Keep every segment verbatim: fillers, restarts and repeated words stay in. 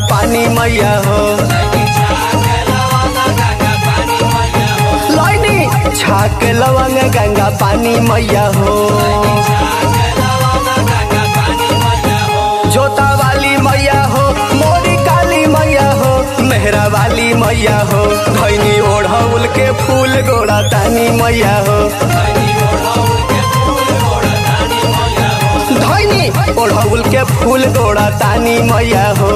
पानी मैया हो। लैनी छाक लवंग गंगा पानी मैया हो। जोता वाली मैया हो, मोरी काली मैया हो, मेहरा वाली मैया हो। धैनी ओढ़ौल के फूल गोड़ा तानी मैया हो। धैनी ओढ़ौल के फूल गोड़ा तानी मैया हो।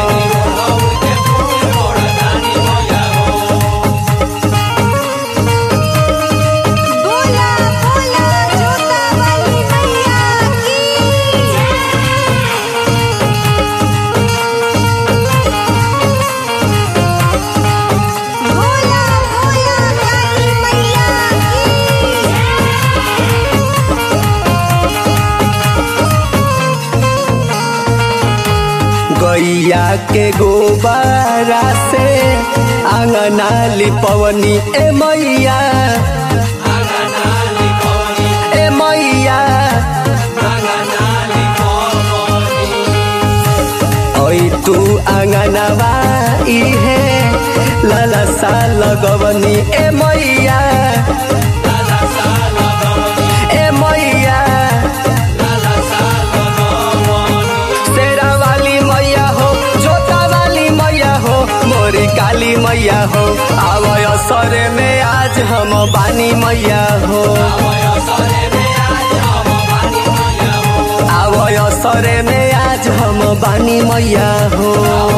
गैया के गोबरा से आंगना लिपवनी ए मैया, ए मैया ओई तू आंगनवा इहे ललसा लगवनी ए मैया, ए मैया मोरी काली मैया हो। आवय सरे में आज हम बानी मैया हो। आवय सरे में आज हम बानी मैया हो।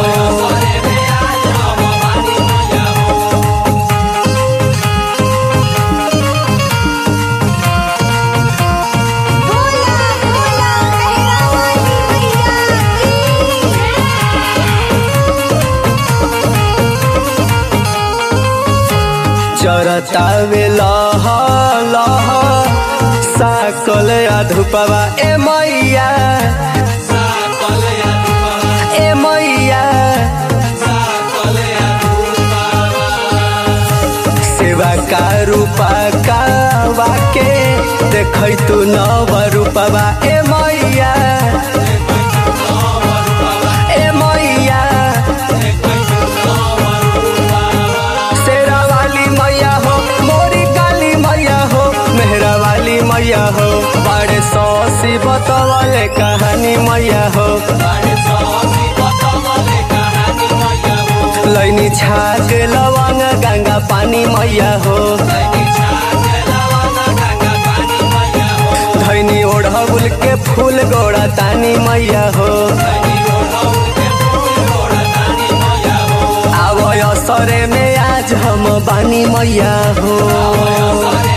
चरतावे लह लह साकल अधुपवा ए मैया, ए मैया सेवा का रूपा का वाके देख तू नव रूपवा ए मैया, ए मैया मैया हो। बड़े सौसी बतवले कहानी मैया हो। लैनी छाक लवंग गंगा पानी मैया हो। धैनी ओढ़ौल के फूल गोड़ा तानी मैया हो। आवय सरे में आज हम बानी मैया हो।